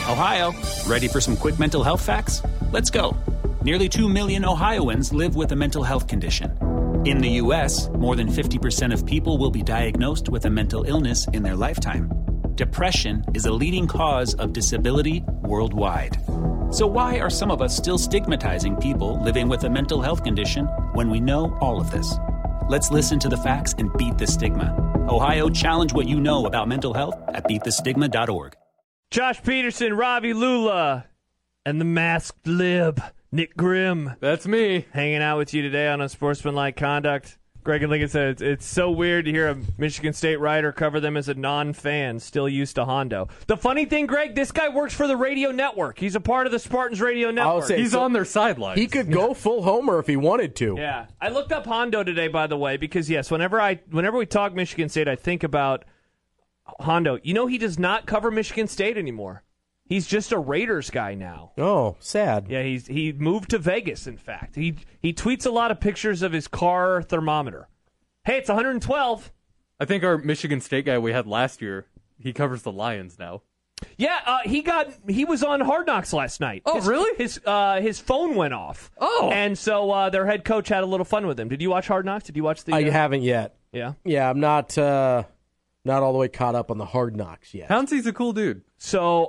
Ohio, ready for some quick mental health facts? Let's go. Nearly 2 million Ohioans live with a mental health condition. In the U.S., more than 50% of people will be diagnosed with a mental illness in their lifetime. Depression is a leading cause of disability worldwide. So why are some of us still stigmatizing people living with a mental health condition when we know all of this? Let's listen to the facts and beat the stigma. Ohio, challenge what you know about mental health at beatthestigma.org. Josh Peterson, Ravi Lula, and the masked lib, Nick Grimm. That's me. Hanging out with you today on Unsportsmanlike Conduct. Greg and Lincoln said it's so weird to hear a Michigan State writer cover them as a non-fan, still used to Hondo. The funny thing, Greg, this guy works for the radio network. He's a part of the Spartans radio network. He's on their sidelines. He could go full homer if he wanted to. Yeah. I looked up Hondo today, by the way, because, yes, whenever we talk Michigan State, I think about Hondo. You know, he does not cover Michigan State anymore. He's just a Raiders guy now. Oh, sad. Yeah, he moved to Vegas, in fact. He tweets a lot of pictures of his car thermometer. Hey, it's 112. I think our Michigan State guy we had last year, he covers the Lions now. Yeah, he was on Hard Knocks last night. Oh, really? His phone went off. Oh. And so their head coach had a little fun with him. Did you watch Hard Knocks? Did you watch the I haven't yet. Yeah? Yeah, I'm not all the way caught up on the Hard Knocks yet. Pouncey's a cool dude. So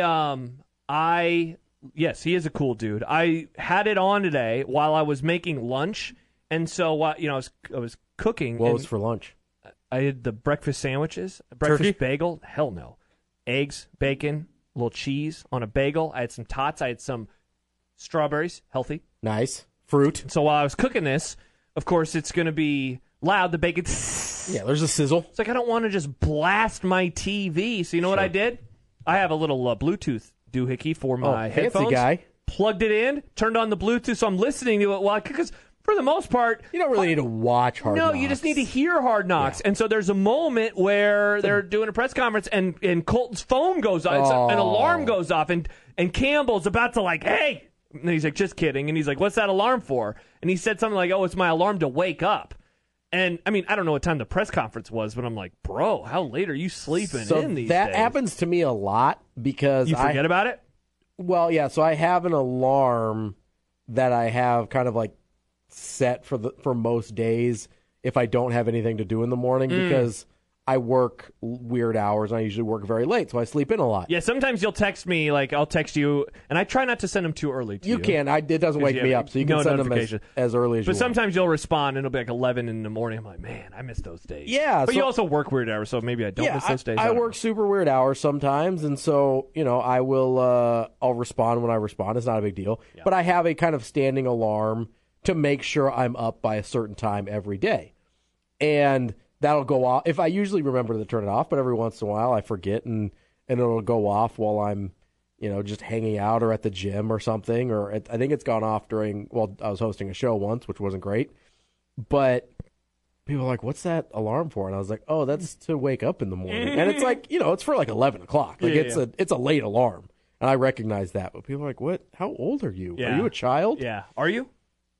yes, he is a cool dude. I had it on today while I was making lunch, and so I was cooking. What was for lunch? I had the breakfast sandwiches, a breakfast Turkey? bagel. Hell no, eggs, bacon, a little cheese on a bagel. I had some tots. I had some strawberries, healthy. Nice fruit. So while I was cooking this, of course, it's going to be loud. The bacon. Yeah, there's a sizzle. It's like I don't want to just blast my TV. So you know what I did? I have a little Bluetooth doohickey for my headphones. Fancy guy. Plugged it in, turned on the Bluetooth, so I'm listening to it because for the most part, You don't really need to watch Hard Knocks. no, you just need to hear Hard Knocks. Yeah. And so there's a moment where they're doing a press conference and Colton's phone goes off, an alarm goes off, and Campbell's about to hey. And he's like, just kidding. And he's like, what's that alarm for? And he said something like, oh, it's my alarm to wake up. And, I mean, I don't know what time the press conference was, but I'm like, bro, how late are you sleeping in these that days? happens to me a lot because You forget about it? Well, yeah, so I have an alarm that I have kind of set for most days if I don't have anything to do in the morning because I work weird hours and I usually work very late, so I sleep in a lot. Yeah, sometimes you'll text me, I'll text you, and I try not to send them too early to you. You can. It doesn't wake me up, so you can send them as early as you want. But sometimes you'll respond, and it'll be 11 in the morning. I'm like, man, I miss those days. Yeah. But you also work weird hours, so maybe I don't miss those days. I work super weird hours sometimes, and so, I will, I'll respond when I respond. It's not a big deal. Yeah. But I have a kind of standing alarm to make sure I'm up by a certain time every day. And that'll go off. If I usually remember to turn it off, but every once in a while I forget and it'll go off while I'm, just hanging out or at the gym or something. Or I think it's gone off I was hosting a show once, which wasn't great. But people are like, what's that alarm for? And I was like, oh, that's to wake up in the morning. And it's it's for 11 o'clock. It's a late alarm. And I recognize that. But people are like, what? How old are you? Yeah. Are you a child? Yeah. Are you?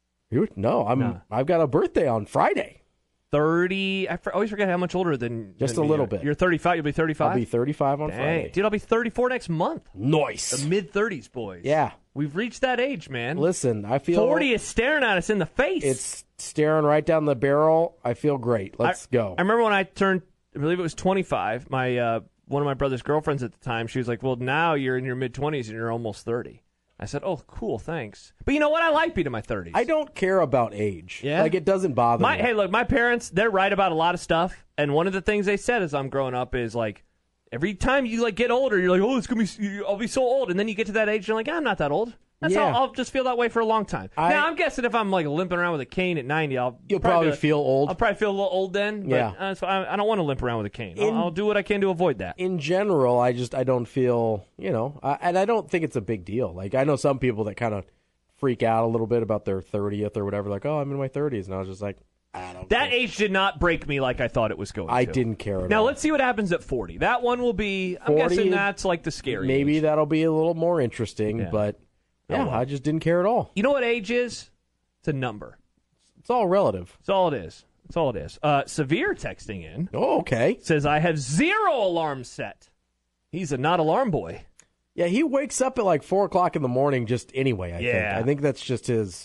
No, I've got a birthday on Friday. 30. I always forget how much older than Just than a me little are. bit. You're 35. You'll be 35. I'll be 35 on Dang. Friday. Dude, I'll be 34 next month. Nice. The mid-30s, boys. Yeah. We've reached that age, man. Listen, I feel 40 is staring at us in the face. It's staring right down the barrel. I feel great. Let's go. I remember when I turned, I believe it was 25. My one of my brother's girlfriends at the time, she was like, "Well, now you're in your mid-20s and you're almost 30." I said, "Oh, cool, thanks." But you know what? I like being in my 30s. I don't care about age. Yeah? It doesn't bother me. Hey, look, my parents, they're right about a lot of stuff. And one of the things they said as I'm growing up is every time you get older, you're like, "Oh, it's gonna be, I'll be so old." And then you get to that age, you're like, "I'm not that old." That's how I'll just feel that way for a long time. Now, I'm guessing if I'm limping around with a cane at 90, you'll probably feel old. I'll probably feel a little old then. But, so I don't want to limp around with a cane. I'll do what I can to avoid that. In general, I don't feel, and I don't think it's a big deal. I know some people that kind of freak out a little bit about their 30th or whatever. Like, oh, I'm in my 30s. And I was just like, I don't That care. age did not break me like I thought it was going to. I didn't care at all. Now, let's see what happens at 40. That one will be, I'm guessing that's the scary Maybe age. that'll be a little more interesting, but I just didn't care at all. You know what age is? It's a number. It's all relative. That's all it is. That's all it is. Severe texting in. Oh, okay. Says, I have 0 alarms set. He's a not alarm boy. Yeah, he wakes up at like 4 o'clock in the morning just anyway, I think that's just his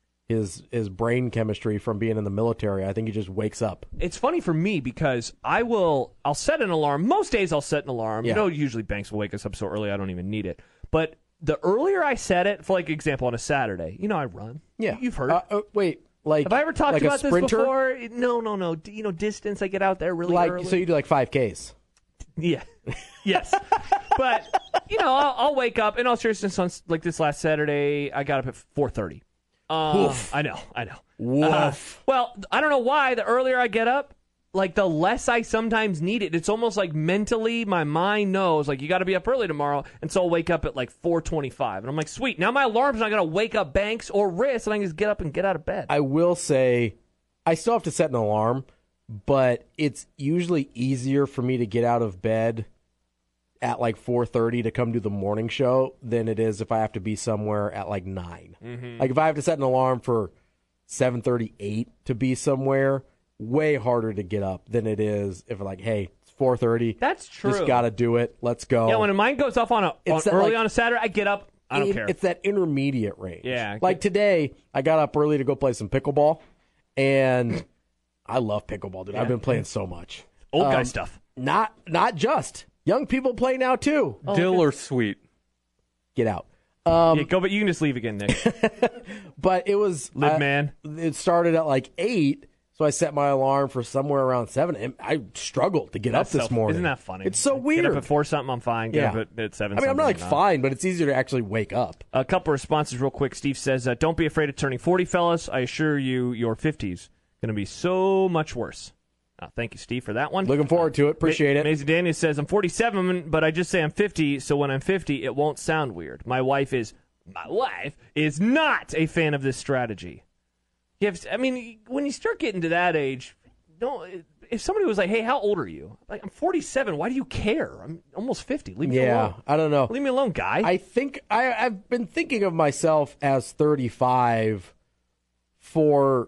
brain chemistry from being in the military. I think he just wakes up. It's funny for me because I'll set an alarm. Most days I'll set an alarm. Yeah. Usually Banks will wake us up so early I don't even need it. But the earlier I set it, for like example, on a Saturday, I run. Yeah. You've heard. Wait, like Have I ever talked like about a this sprinter? before? No. Distance, I get out there really early. So you do like 5Ks. Yeah. Yes. But, I'll wake up. In all seriousness, on like this last Saturday, I got up at 4:30. I know. Woof. Well, I don't know why. The earlier I get up, like the less I sometimes need it. It's almost like mentally my mind knows, like, you got to be up early tomorrow. And so I'll wake up at like 4:25. And I'm like, sweet. Now my alarm's not going to wake up Banks or Riss, and I can just get up and get out of bed. I will say, I still have to set an alarm, but it's usually easier for me to get out of bed at like 4:30 to come do the morning show than it is if I have to be somewhere at like 9. Mm-hmm. Like if I have to set an alarm for 7:38 to be somewhere, way harder to get up than it is if like, hey, it's 4:30. That's true. Just got to do it. Let's go. Yeah, when mine goes off on a Saturday, I get up. I don't care. It's that intermediate range. Yeah. Like today, I got up early to go play some pickleball, and I love pickleball, dude. I've been playing so much. Old guy stuff. Not just. Young people play now, too. Dill or sweet? Get out. Yeah, go, but you can just leave again, Nick. But it was... Live man. It started at like 8, so I set my alarm for somewhere around 7, and I struggled to get up this morning. Isn't that funny? It's so weird. Get up at 4 something, I'm fine. Get up at 7 I mean, I'm not like something, fine, but it's easier to actually wake up. A couple responses real quick. Steve says, don't be afraid of turning 40, fellas. I assure you, your 50's going to be so much worse. Thank you, Steve, for that one. Looking forward to it. Appreciate it. Amazing Daniel says, I'm 47, but I just say I'm 50, so when I'm 50, it won't sound weird. My wife is not a fan of this strategy. When you start getting to that age, if somebody was like, hey, how old are you? Like, I'm 47. Why do you care? I'm almost 50. Leave me alone. I don't know. Leave me alone, guy. I think I've been thinking of myself as 35 for,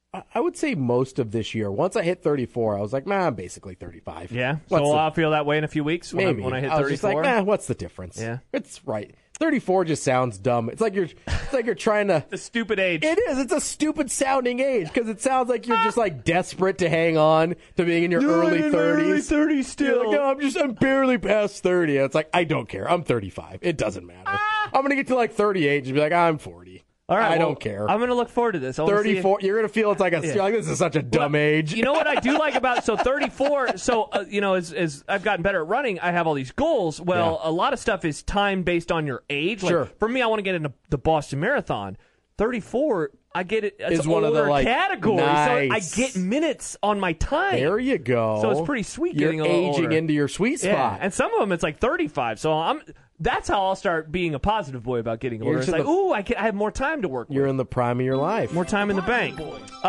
I would say, most of this year. Once I hit 34, I was like, I'm basically 35. Yeah? So I'll feel that way in a few weeks when I hit 34? I was just like, what's the difference? Yeah. It's right. 34 just sounds dumb. It's like you're trying to... The stupid age. It is. It's a stupid sounding age because it sounds like you're just like desperate to hang on to being in your early 30s. Early 30s still. You're like, no, I'm barely past 30. And it's like, I don't care. I'm 35. It doesn't matter. I'm going to get to like 38 and be like, I'm 40. All right, I don't care. I'm going to look forward to this. 34, you're going to feel it's like you're like, this is such a dumb age. You know what I do like about 34? So as I've gotten better at running, I have all these goals. Well, a lot of stuff is time based on your age. Like, sure. For me, I want to get into the Boston Marathon. 34, I get it. It's one of the categories. Nice. So I get minutes on my time. There you go. So it's pretty sweet. You're getting a little aging older. into your sweet spot. Yeah, and some of them it's like 35. So that's how I'll start being a positive boy about getting older. It's like, I have more time to work You're with. in the prime of your life. More time in the bank.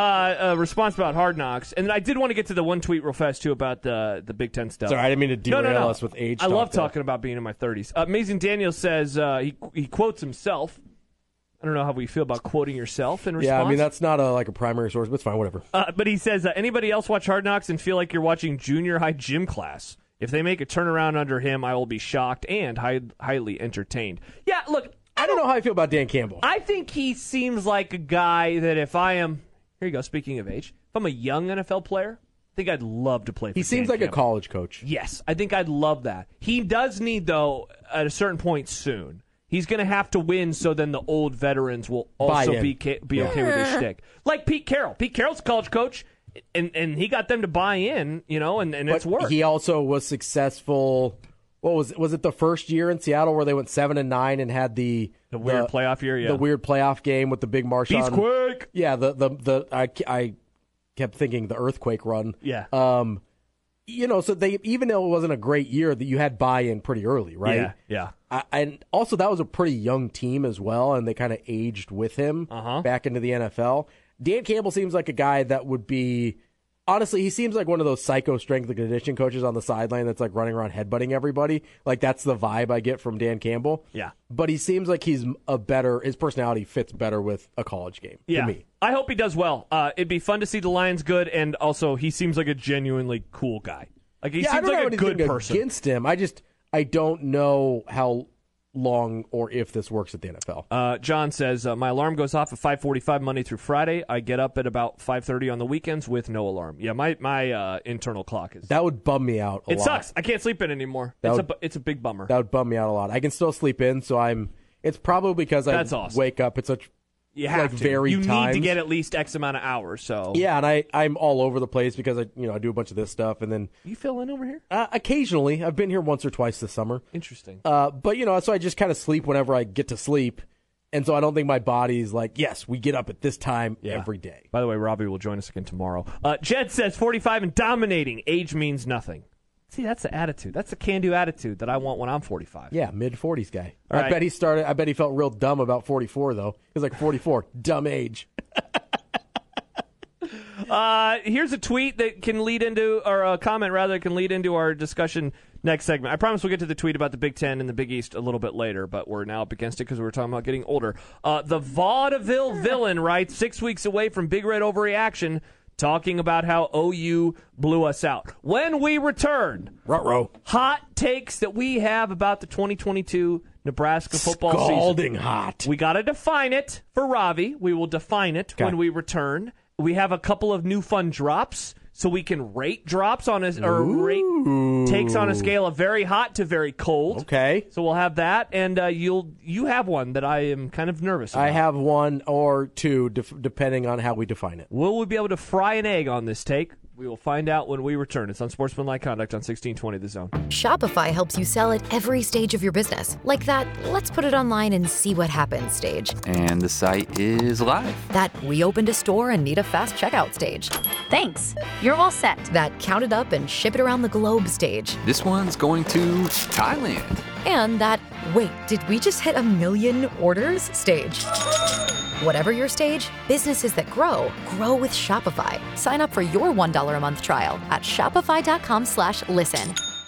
A response about Hard Knocks. And I did want to get to the one tweet real fast, too, about the Big Ten stuff. Sorry, I didn't mean to derail us with age I love talk talking about being in my 30s. Amazing Daniel says he quotes himself. I don't know how we feel about quoting yourself in response. Yeah, I mean, that's not a primary source, but it's fine, whatever. But he says, anybody else watch Hard Knocks and feel like you're watching junior high gym class? If they make a turnaround under him, I will be shocked and highly entertained. Yeah, look. I don't know how I feel about Dan Campbell. I think he seems like a guy that if I am... Here you go, speaking of age. If I'm a young NFL player, I think I'd love to play for He seems Dan like Campbell. a college coach. Yes, I think I'd love that. He does need, though, at a certain point soon, he's going to have to win so then the old veterans will also be okay with his shtick. Like Pete Carroll. Pete Carroll's a college coach, and he got them to buy in, and it's worked. He also was successful. What was it the first year in Seattle where they went 7-9 and had the weird playoff year? Yeah, the weird playoff game with the big Marshawn. Beastquake. Yeah, I kept thinking the earthquake run. Yeah. So they, even though it wasn't a great year, that you had buy-in pretty early, right? Yeah. And also that was a pretty young team as well, and they kind of aged with him back into the NFL. Dan Campbell seems like a guy that would be, honestly, he seems like one of those psycho strength and conditioning coaches on the sideline that's like running around headbutting everybody. Like that's the vibe I get from Dan Campbell. Yeah. But he seems like his personality fits better with a college game to me. I hope he does well. It'd be fun to see the Lions good, and also he seems like a genuinely cool guy. Like he seems like a good person. Against him, I don't know how long or if this works at the NFL. John says, my alarm goes off at 5:45 Monday through Friday. I get up at about 5:30 on the weekends with no alarm. Yeah, my internal clock is... That would bum me out a lot. It sucks. I can't sleep in anymore. It's a big bummer. That would bum me out a lot. I can still sleep in, so it's probably because That's I awesome. wake up at such You have to. varied You times. need to get at least X amount of hours. So Yeah, and I'm all over the place because I do a bunch of this stuff, and then You fill in over here? occasionally I've been here once or twice this summer. Interesting. But so I just kind of sleep whenever I get to sleep, and so I don't think my body's like, yes, we get up at this time every day. By the way, Robbie will join us again tomorrow. Jed says 45 and dominating. Age means nothing. See, that's the attitude. That's the can-do attitude that I want when I'm 45. Yeah, mid-40s guy. All I right. bet he felt real dumb about 44 though. He was like 44, dumb age. Here's a tweet that can lead into, or a comment rather, that can lead into our discussion next segment. I promise we'll get to the tweet about the Big Ten and the Big East a little bit later, but we're now up against it because we were talking about getting older. The Vaudeville Villain writes, 6 weeks away from Big Red overreaction, talking about how OU blew us out. When we return, Ruh-roh. hot takes that we have about the 2022 Nebraska football Scalding season. hot. We got to define it for Ravi. We will define it when we return. We have a couple of new fun drops, so we can rate drops on rate takes on a scale of very hot to very cold. Okay. So we'll have that, and you have one that I am kind of nervous about. I have one or two, depending on how we define it. Will we be able to fry an egg on this take? We will find out when we return. It's on Sportsmanlike Conduct on 1620 The Zone. Shopify helps you sell at every stage of your business. Like that, let's put it online and see what happens stage. And the site is live. That we opened a store and need a fast checkout stage. Thanks. You're all set. That count it up and ship it around the globe stage. This one's going to Thailand. And that, wait, did we just hit 1 million orders stage? Whatever your stage, businesses that grow with Shopify. Sign up for your $1 a month trial at shopify.com/listen.